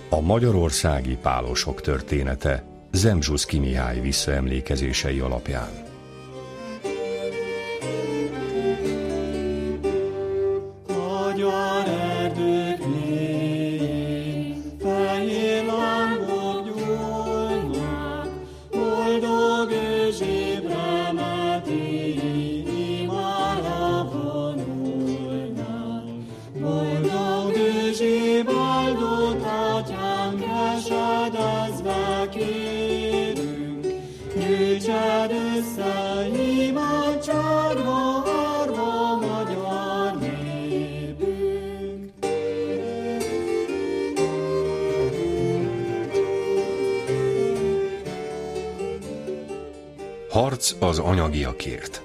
A magyarországi pálosok története Zemzsuszky Mihály visszaemlékezései alapján. Harc az anyagiakért.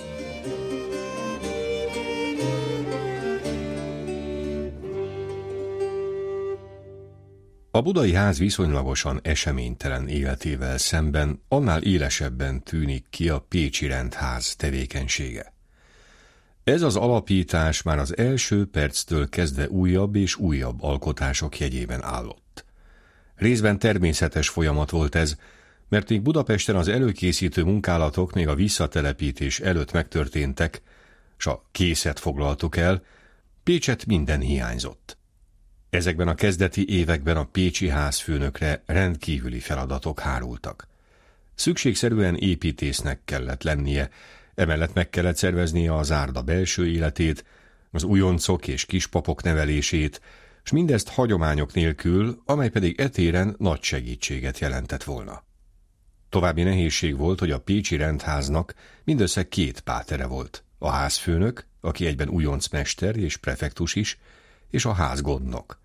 A Budai Ház viszonylagosan eseménytelen életével szemben annál élesebben tűnik ki a Pécsi Rendház tevékenysége. Ez az alapítás már az első perctől kezdve újabb és újabb alkotások jegyében állott. Részben természetes folyamat volt ez, mert még Budapesten az előkészítő munkálatok még a visszatelepítés előtt megtörténtek, s a készet foglaltuk el, Pécset minden hiányzott. Ezekben a kezdeti években a pécsi házfőnökre rendkívüli feladatok hárultak. Szükségszerűen építésznek kellett lennie, emellett meg kellett szerveznie a zárda belső életét, az újoncok és kispapok nevelését, s mindezt hagyományok nélkül, amely pedig etéren nagy segítséget jelentett volna. További nehézség volt, hogy a Pécsi Rendháznak mindössze 2 pátere volt, a házfőnök, aki egyben újoncmester és prefektus is, és a házgondnok.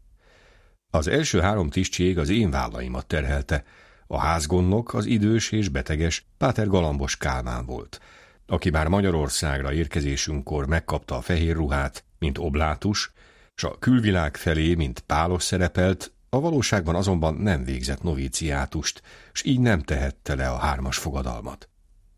Az első 3 tisztség az én vállaimat terhelte, a házgondnok az idős és beteges páter Galambos Kálmán volt, aki már Magyarországra érkezésünkkor megkapta a fehér ruhát, mint oblátus, s a külvilág felé, mint pálos szerepelt, a valóságban azonban nem végzett novíciátust, s így nem tehette le a 3. fogadalmat.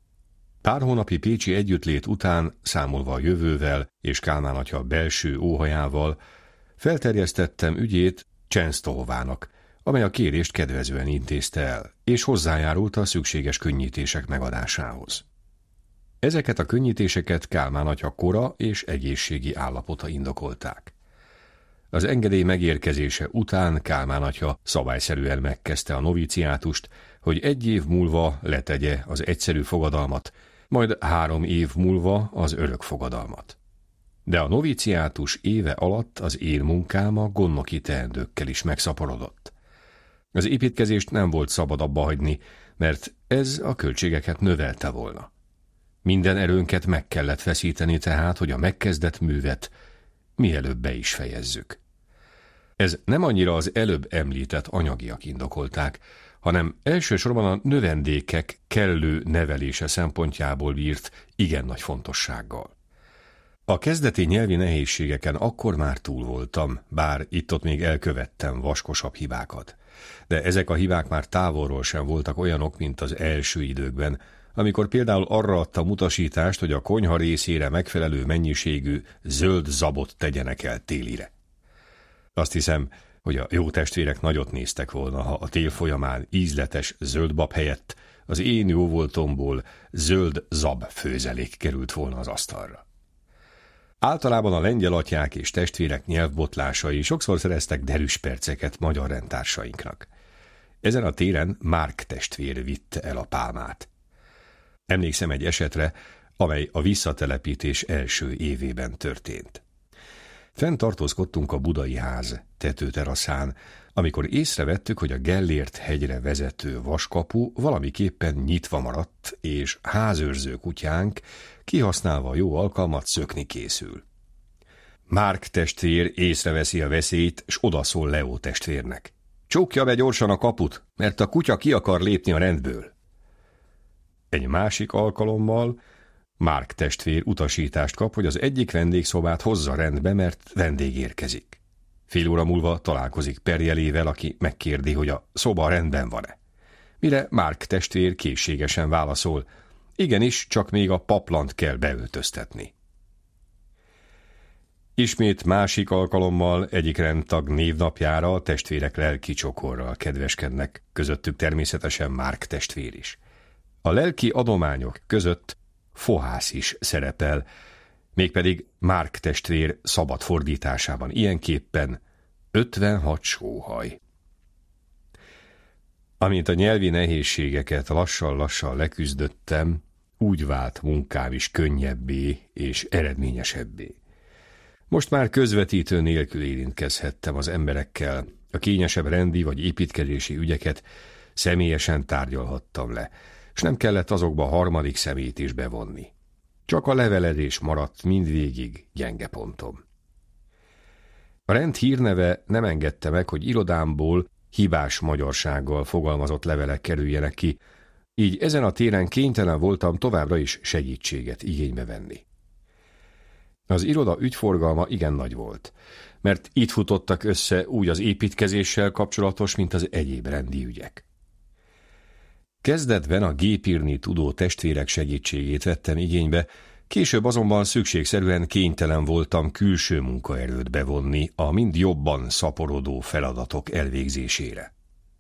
Pár hónapi pécsi együttlét után, számolva a jövővel és Kálmán atya belső óhajával, felterjesztettem ügyét Csensztohovának, amely a kérést kedvezően intézte el, és hozzájárult a szükséges könnyítések megadásához. Ezeket a könnyítéseket Kálmán atya kora és egészségi állapota indokolták. Az engedély megérkezése után Kálmán atya szabályszerűen megkezdte a novíciátust, hogy 1 év múlva letegye az egyszerű fogadalmat, majd 3 év múlva az örök fogadalmat. De a novíciátus éve alatt az én munkám a gondnoki teendőkkel is megszaporodott. Az építkezést nem volt szabad abba hagyni, mert ez a költségeket növelte volna. Minden erőnket meg kellett feszíteni tehát, hogy a megkezdett művet mielőbb be is fejezzük. Ez nem annyira az előbb említett anyagiak indokolták, hanem elsősorban a növendékek kellő nevelése szempontjából bírt igen nagy fontossággal. A kezdeti nyelvi nehézségeken akkor már túl voltam, bár itt-ott még elkövettem vaskosabb hibákat. De ezek a hibák már távolról sem voltak olyanok, mint az első időkben, amikor például arra adtam utasítást, hogy a konyha részére megfelelő mennyiségű zöld zabot tegyenek el télire. Azt hiszem, hogy a jó testvérek nagyot néztek volna, ha a tél folyamán ízletes zöldbab helyett az én jóvoltomból zöld zab főzelék került volna az asztalra. Általában a lengyel atyák és testvérek nyelvbotlásai sokszor szereztek derűs perceket magyar rendtársainknak. Ezen a téren Márk testvér vitte el a pálmát. Emlékszem egy esetre, amely a visszatelepítés első évében történt. Fenn tartózkodtunk a Budai Ház tetőteraszán, amikor észrevettük, hogy a Gellért hegyre vezető vaskapu valamiképpen nyitva maradt, és házőrző kutyánk, kihasználva a jó alkalmat, szökni készül. Márk testvér észreveszi a veszélyt, s odaszól Leó testvérnek. Csukja be gyorsan a kaput, mert a kutya ki akar lépni a rendből. Egy másik alkalommal Márk testvér utasítást kap, hogy az egyik vendégszobát hozza rendbe, mert vendég érkezik. Fél óra múlva találkozik perjelével, aki megkérdi, hogy a szoba rendben van-e. Mire Márk testvér készségesen válaszol, igenis, csak még a paplant kell beöltöztetni. Ismét másik alkalommal egyik rendtag névnapjára a testvérek lelki csokorral kedveskednek, közöttük természetesen Mark testvér is. A lelki adományok között fohász is szerepel, mégpedig Mark testvér szabad fordításában ilyenképpen 56 sóhaj. Amint a nyelvi nehézségeket lassan-lassan leküzdöttem, úgy vált munkám is könnyebbé és eredményesebbé. Most már közvetítő nélkül érintkezhettem az emberekkel, a kényesebb rendi vagy építkezési ügyeket személyesen tárgyalhattam le, és nem kellett azokba a harmadik személyt is bevonni. Csak a levelezés maradt mindvégig gyenge pontom. A rend hírneve nem engedte meg, hogy irodámból hibás magyarsággal fogalmazott levelek kerüljenek ki, így ezen a téren kénytelen voltam továbbra is segítséget igénybe venni. Az iroda ügyforgalma igen nagy volt, mert itt futottak össze úgy az építkezéssel kapcsolatos, mint az egyéb rendi ügyek. Kezdetben a gépírni tudó testvérek segítségét vettem igénybe, később azonban szükségszerűen kénytelen voltam külső munkaerőt bevonni a mind jobban szaporodó feladatok elvégzésére.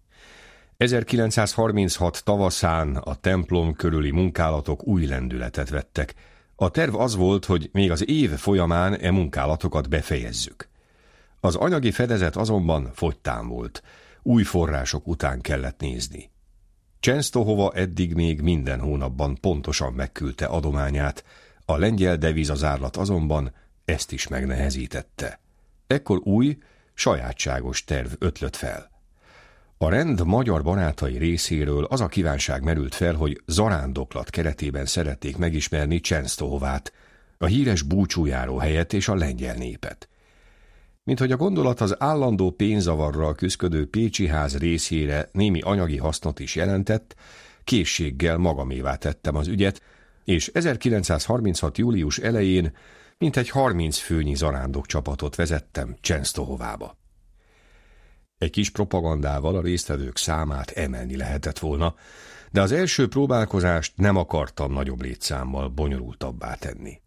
1936 tavaszán a templom körüli munkálatok új lendületet vettek. A terv az volt, hogy még az év folyamán e munkálatokat befejezzük. Az anyagi fedezet azonban fogytán volt, új források után kellett nézni. Csensztohova eddig még minden hónapban pontosan megküldte adományát, a lengyel devizazárlat azonban ezt is megnehezítette. Ekkor új, sajátságos terv ötlött fel. A rend magyar barátai részéről az a kívánság merült fel, hogy zarándoklat keretében szerették megismerni Csensztohovát, a híres búcsújáró helyet és a lengyel népet. Minthogy a gondolat az állandó pénzzavarral küszködő Pécsi ház részére némi anyagi hasznot is jelentett, készséggel magamévá tettem az ügyet, és 1936. július elején mintegy 30 főnyi zarándok csapatot vezettem Csensztohovába. Egy kis propagandával a résztvevők számát emelni lehetett volna, de az első próbálkozást nem akartam nagyobb létszámmal bonyolultabbá tenni.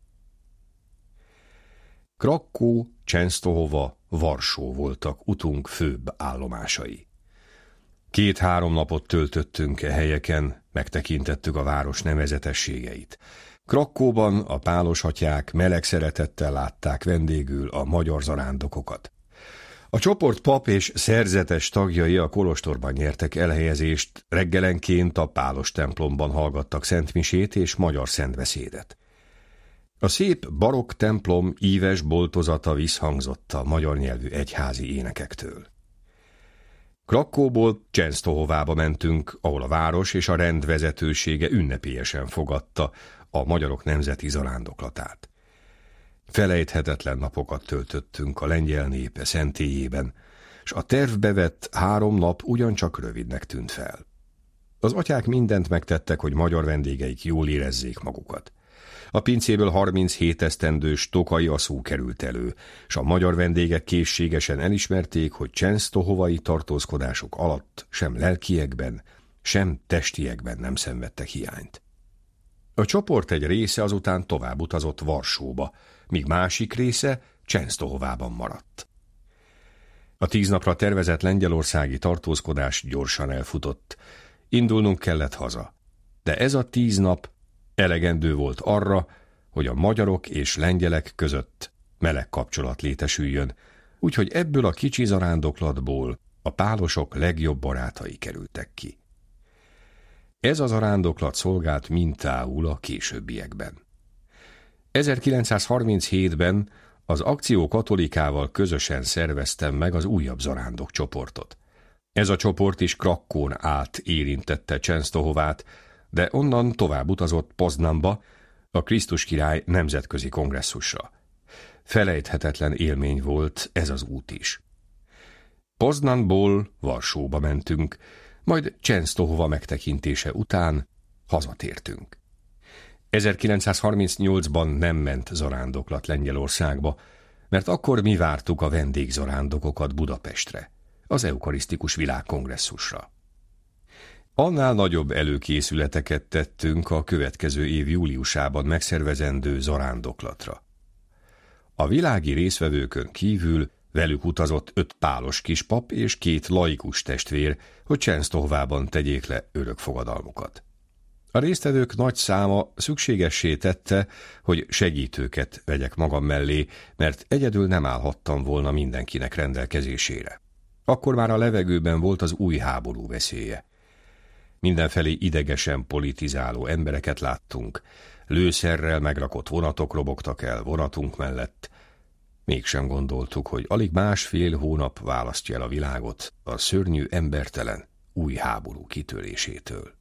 Krakkó, Csensztohova, Varsó voltak utunk főbb állomásai. 2-3 napot töltöttünk e helyeken, megtekintettük a város nevezetességeit. Krakkóban a pálosatyák meleg szeretettel látták vendégül a magyar zarándokokat. A csoport pap és szerzetes tagjai a kolostorban nyertek elhelyezést, reggelenként a pálos templomban hallgattak szentmisét és magyar szentbeszédet. A szép barokk templom íves boltozata visszhangzott a magyar nyelvű egyházi énekektől. Krakkóból Csensztohovába mentünk, ahol a város és a rend vezetősége ünnepélyesen fogadta a magyarok nemzeti zarándoklatát. Felejthetetlen napokat töltöttünk a lengyel népe szentélyében, s a tervbe vett 3 nap ugyancsak rövidnek tűnt fel. Az atyák mindent megtettek, hogy magyar vendégeik jól érezzék magukat. A pincéből 37 esztendős Tokai Aszú került elő, s a magyar vendégek készségesen elismerték, hogy csensztohovai tartózkodások alatt sem lelkiekben, sem testiekben nem szenvedtek hiányt. A csoport egy része azután tovább utazott Varsóba, míg másik része Csensztohovában maradt. A 10 napra tervezett lengyelországi tartózkodás gyorsan elfutott. Indulnunk kellett haza, de ez a 10 nap elegendő volt arra, hogy a magyarok és lengyelek között meleg kapcsolat létesüljön, úgyhogy ebből a kicsi zarándoklatból a pálosok legjobb barátai kerültek ki. Ez a zarándoklat szolgált mintául a későbbiekben. 1937-ben az Akció Katolikával közösen szerveztem meg az újabb zarándok csoportot. Ez a csoport is Krakkón át érintette Csensztohovát, de onnan tovább utazott Poznanba, a Krisztus király nemzetközi kongresszusra. Felejthetetlen élmény volt ez az út is. Poznanból Varsóba mentünk, majd Csensztohova megtekintése után hazatértünk. 1938-ban nem ment zarándoklat Lengyelországba, mert akkor mi vártuk a vendégzarándokokat Budapestre, az Eukarisztikus Világkongresszusra. Annál nagyobb előkészületeket tettünk a következő év júliusában megszervezendő zarándoklatra. A világi résztvevőkön kívül velük utazott 5 pálos kispap és 2 laikus testvér, hogy Csensztohovában tegyék le örökfogadalmukat. A résztvevők nagy száma szükségessé tette, hogy segítőket vegyek magam mellé, mert egyedül nem állhattam volna mindenkinek rendelkezésére. Akkor már a levegőben volt az új háború veszélye. Mindenfelé idegesen politizáló embereket láttunk, lőszerrel megrakott vonatok robogtak el vonatunk mellett. Mégsem gondoltuk, hogy alig 1,5 hónap választja el a világot a szörnyű, embertelen új háború kitörésétől.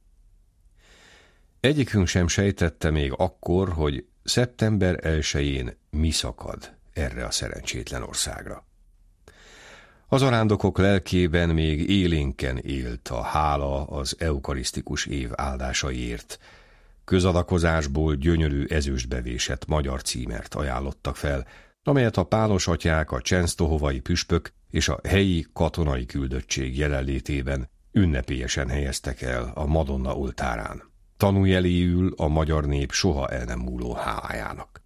Egyikünk sem sejtette még akkor, hogy szeptember 1-én mi szakad erre a szerencsétlen országra. Az zarándokok lelkében még élénken élt a hála az eukarisztikus év áldásaiért. Közadakozásból gyönyörű ezüstbevésett magyar címert ajánlottak fel, amelyet a pálos atyák, a csensztohovai püspök és a helyi katonai küldöttség jelenlétében ünnepélyesen helyeztek el a Madonna oltárán. Tanújeléül a magyar nép soha el nem múló hálájának.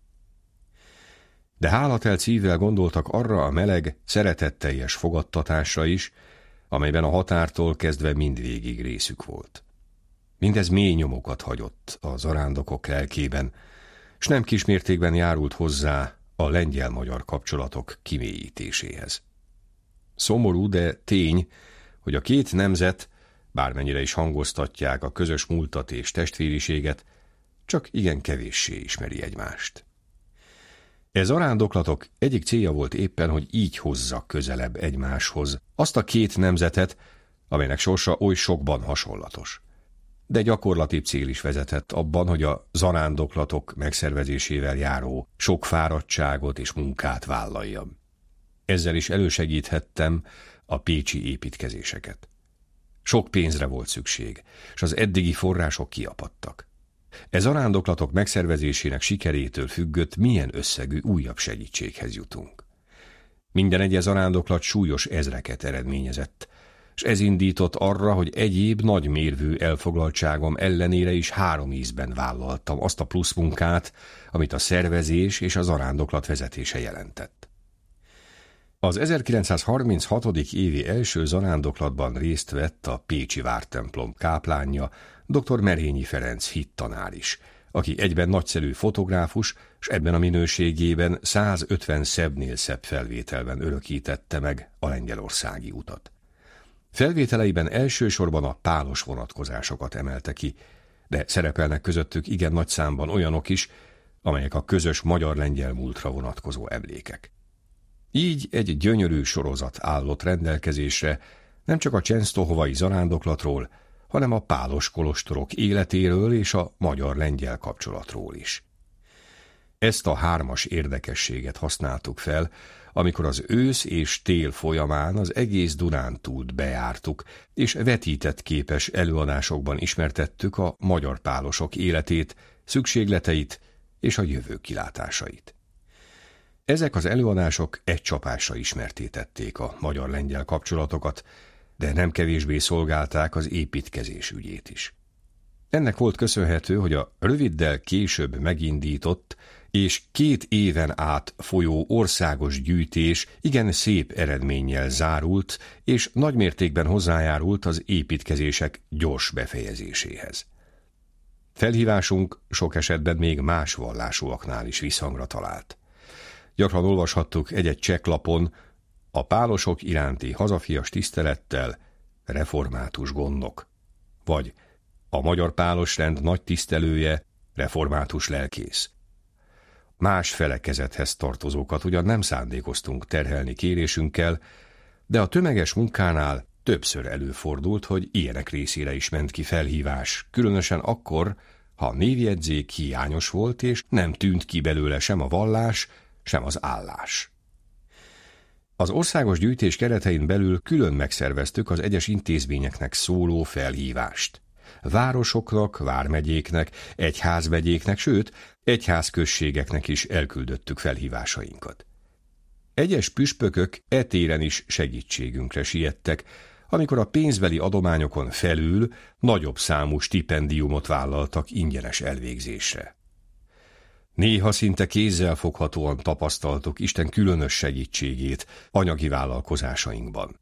De hálatelt szívvel gondoltak arra a meleg, szeretetteljes fogadtatásra is, amelyben a határtól kezdve mindvégig részük volt. Mindez mély nyomokat hagyott a zarándokok lelkében, s nem kismértékben járult hozzá a lengyel-magyar kapcsolatok kimélyítéséhez. Szomorú, de tény, hogy a 2 nemzet, bármennyire is hangoztatják a közös múltat és testvériséget, csak igen kevéssé ismeri egymást. Zarándoklatok egyik célja volt éppen, hogy így hozza közelebb egymáshoz azt a 2 nemzetet, amelynek sorsa oly sokban hasonlatos. De gyakorlati cél is vezetett abban, hogy a zarándoklatok megszervezésével járó sok fáradtságot és munkát vállaljam. Ezzel is elősegíthettem a pécsi építkezéseket. Sok pénzre volt szükség, és az eddigi források kiapadtak. Zarándoklatok megszervezésének sikerétől függött, milyen összegű újabb segítséghez jutunk. Minden egyes zarándoklat súlyos ezreket eredményezett, és ez indított arra, hogy egyéb nagymérvű elfoglaltságom ellenére is 3 ízben vállaltam azt a plusz munkát, amit a szervezés és a zarándoklat vezetése jelentett. Az 1936. évi első zarándoklatban részt vett a pécsi vártemplom káplánja, dr. Merényi Ferenc hittanár is, aki egyben nagyszerű fotográfus, s ebben a minőségében 150 szebbnél szebb felvételben örökítette meg a lengyelországi utat. Felvételeiben elsősorban a pálos vonatkozásokat emelte ki, de szerepelnek közöttük igen nagy számban olyanok is, amelyek a közös magyar-lengyel múltra vonatkozó emlékek. Így egy gyönyörű sorozat állott rendelkezésre nem csak a csensztohovai zarándoklatról, hanem a pálos kolostorok életéről és a magyar-lengyel kapcsolatról is. Ezt a 3-as érdekességet használtuk fel, amikor az ősz és tél folyamán az egész Dunántúlt bejártuk, és vetített képes előadásokban ismertettük a magyar pálosok életét, szükségleteit és a jövő kilátásait. Ezek az előadások egy csapásra ismertétették a magyar-lengyel kapcsolatokat, de nem kevésbé szolgálták az építkezés ügyét is. Ennek volt köszönhető, hogy a röviddel később megindított és 2 éven át folyó országos gyűjtés igen szép eredménnyel zárult, és nagymértékben hozzájárult az építkezések gyors befejezéséhez. Felhívásunk sok esetben még más vallásúaknál is visszhangra talált. Gyakran olvashattuk egy-egy csekklapon: a pálosok iránti hazafias tisztelettel, református gondnok, vagy a magyar pálosrend nagy tisztelője, református lelkész. Más felekezethez tartozókat ugyan nem szándékoztunk terhelni kérésünkkel, de a tömeges munkánál többször előfordult, hogy ilyenek részére is ment ki felhívás, különösen akkor, ha a névjegyzék hiányos volt, és nem tűnt ki belőle sem a vallás, sem az állás. Az országos gyűjtés keretein belül külön megszerveztük az egyes intézményeknek szóló felhívást. Városoknak, vármegyéknek, egyházmegyéknek, sőt, egyházközségeknek is elküldöttük felhívásainkat. Egyes püspökök e téren is segítségünkre siettek, amikor a pénzbeli adományokon felül nagyobb számú stipendiumot vállaltak ingyenes elvégzésre. Néha szinte kézzelfoghatóan tapasztaltuk Isten különös segítségét anyagi vállalkozásainkban.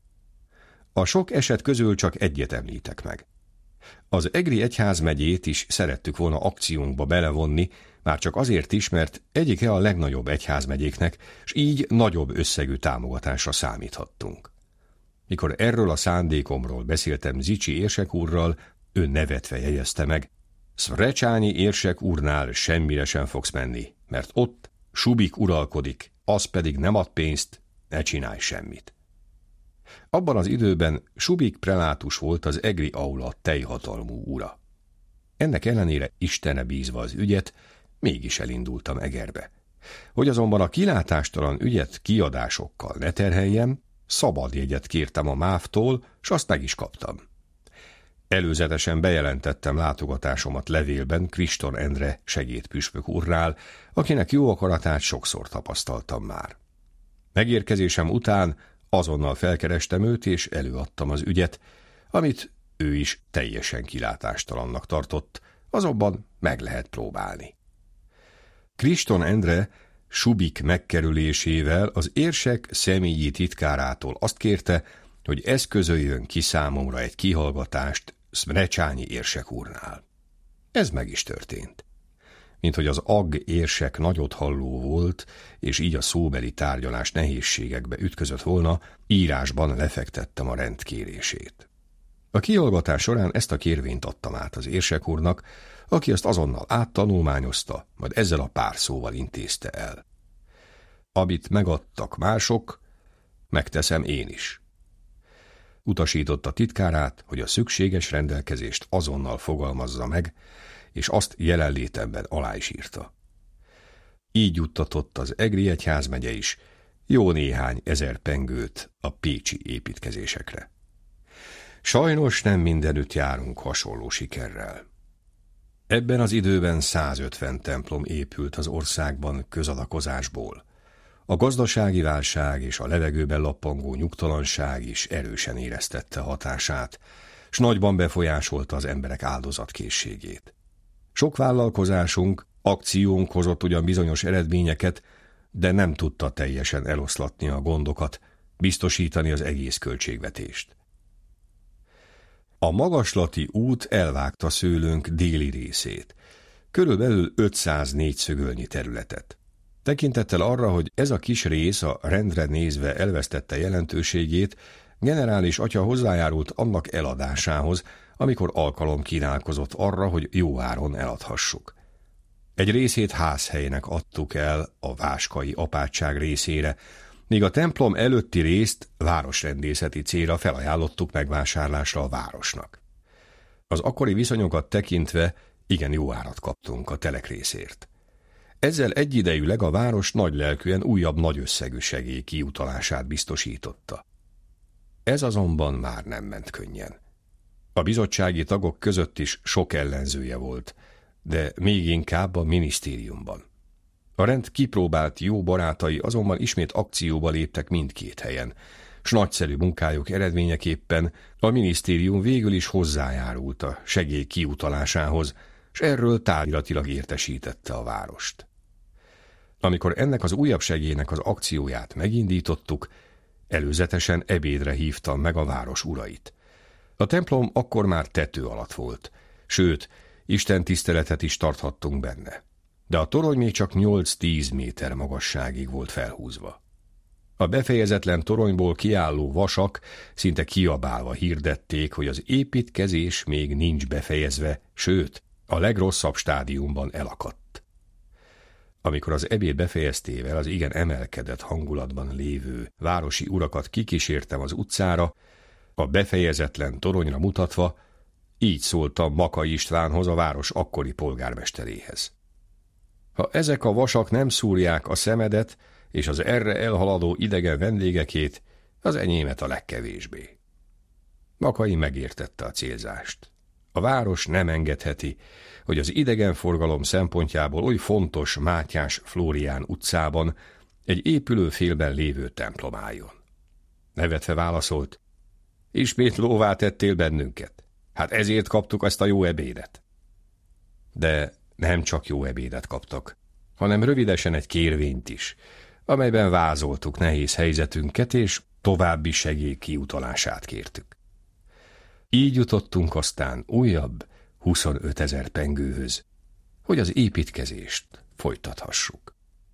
A sok eset közül csak egyet említek meg. Az egri egyházmegyét is szerettük volna akciónkba belevonni, már csak azért is, mert egyike a legnagyobb egyházmegyéknek, s így nagyobb összegű támogatásra számíthattunk. Mikor erről a szándékomról beszéltem Zichy érsek úrral, ő nevetve jegyezte meg: Szrecsányi érsek úrnál semmire sem fogsz menni, mert ott Subik uralkodik, az pedig nem ad pénzt, ne csinálj semmit. Abban az időben Subik prelátus volt az egri aula teljhatalmú ura. Ennek ellenére Istenre bízva az ügyet, mégis elindultam Egerbe. Hogy azonban a kilátástalan ügyet kiadásokkal ne terheljem, szabad jegyet kértem a MÁV-tól, s azt meg is kaptam. Előzetesen bejelentettem látogatásomat levélben Kriston Endre segédpüspök úrrál, akinek jó akaratát sokszor tapasztaltam már. Megérkezésem után azonnal felkerestem őt, és előadtam az ügyet, amit ő is teljesen kilátástalannak tartott, azonban meg lehet próbálni. Kriston Endre Subik megkerülésével az érsek személyi titkárától azt kérte, hogy eszközöljön ki számomra egy kihallgatást Szmrecsányi érsek úrnál. Ez meg is történt. Minthogy az Agg érsek nagyothalló volt, és így a szóbeli tárgyalás nehézségekbe ütközött volna, írásban lefektettem a rendkérését. A kihallgatás során ezt a kérvényt adtam át az érsek úrnak, aki azt azonnal áttanulmányozta, majd ezzel a pár szóval intézte el. Amit megadtak mások, megteszem én is. Utasította titkárát, hogy a szükséges rendelkezést azonnal fogalmazza meg, és azt jelenlétemben alá is írta. Így juttatott az egri egyházmegye is jó néhány ezer pengőt a pécsi építkezésekre. Sajnos nem mindenütt járunk hasonló sikerrel. Ebben az időben 150 templom épült az országban közadakozásból. A gazdasági válság és a levegőben lappangó nyugtalanság is erősen éreztette hatását, s nagyban befolyásolta az emberek áldozatkészségét. Sok vállalkozásunk, akciónk hozott ugyan bizonyos eredményeket, de nem tudta teljesen eloszlatni a gondokat, biztosítani az egész költségvetést. A magaslati út elvágta szőlőnk déli részét, körülbelül 500 négyszögölnyi területet. Tekintettel arra, hogy ez a kis rész a rendre nézve elvesztette jelentőségét, generális atya hozzájárult annak eladásához, amikor alkalom kínálkozott arra, hogy jó áron eladhassuk. Egy részét házhelynek adtuk el a váskai apátság részére, míg a templom előtti részt városrendészeti célra felajánlottuk megvásárlásra a városnak. Az akkori viszonyokat tekintve igen jó árat kaptunk a telekrészért. Ezzel egyidejűleg a város nagylelkűen újabb nagy összegű segély kiutalását biztosította. Ez azonban már nem ment könnyen. A bizottsági tagok között is sok ellenzője volt, de még inkább a minisztériumban. A rend kipróbált jó barátai azonban ismét akcióba léptek mindkét helyen, s nagyszerű munkájuk eredményeképpen a minisztérium végül is hozzájárult a segély kiutalásához, s erről tárgyilatilag értesítette a várost. Amikor ennek az újabb segélynek az akcióját megindítottuk, előzetesen ebédre hívtam meg a város urait. A templom akkor már tető alatt volt, sőt, istentiszteletet is tarthattunk benne. De a torony még csak 8-10 méter magasságig volt felhúzva. A befejezetlen toronyból kiálló vasak szinte kiabálva hirdették, hogy az építkezés még nincs befejezve, sőt, a legrosszabb stádiumban elakadt. Amikor az ebéd befejeztével az igen emelkedett hangulatban lévő városi urakat kikísértem az utcára, a befejezetlen toronyra mutatva, így szóltam Makai Istvánhoz, a város akkori polgármesteréhez. Ha ezek a vasak nem szúrják a szemedet és az erre elhaladó idegen vendégekét, az enyémet a legkevésbé. Makai megértette a célzást. A város nem engedheti, hogy az idegenforgalom szempontjából oly fontos Mátyás Flórián utcában egy épülőfélben lévő templom álljon. Nevetve válaszolt: ismét lóvá tettél bennünket. Hát ezért kaptuk azt a jó ebédet. De nem csak jó ebédet kaptak, hanem rövidesen egy kérvényt is, amelyben vázoltuk nehéz helyzetünket, és további segély kiutalását kértük. Így jutottunk aztán újabb 25 000 pengőhöz, hogy az építkezést folytathassuk.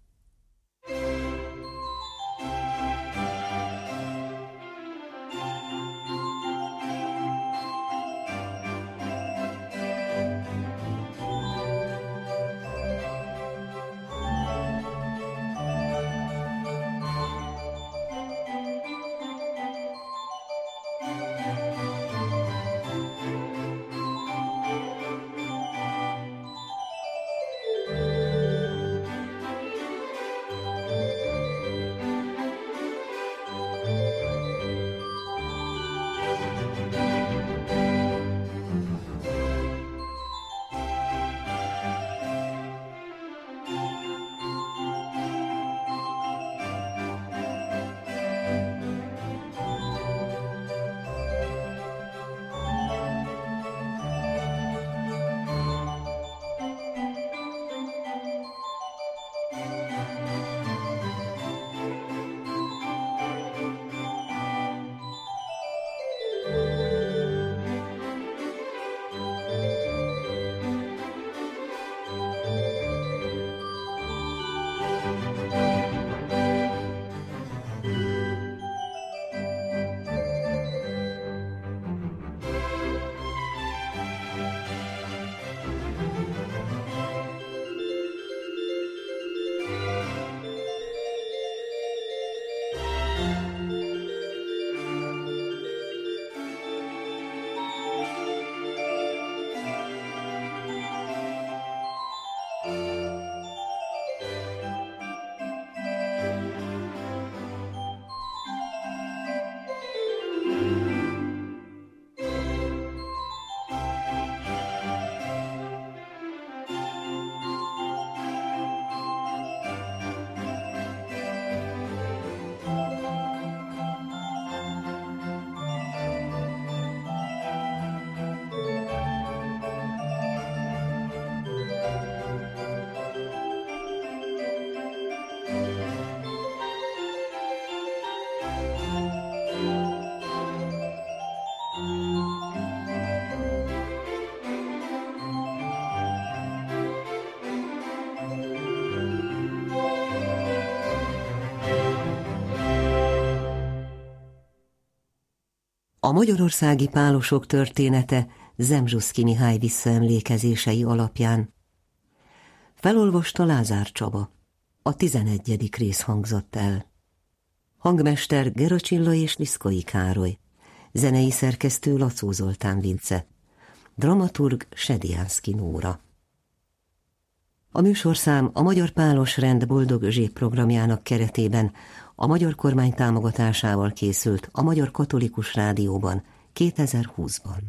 A magyarországi pálosok története Zemzsuszky Mihály visszaemlékezései alapján. Felolvasta Lázár Csaba. A 11. rész hangzott el. Hangmester Gera Csilla és Liszkai Károly. Zenei szerkesztő Lacó Zoltán Vince. Dramaturg Sediánszky Nóra. A műsorszám a Magyar Pálos Rend Boldog Özséb programjának keretében a magyar kormány támogatásával készült a Magyar Katolikus Rádióban 2020-ban.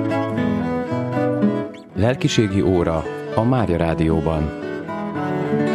Lelkiségi óra a Mária Rádióban.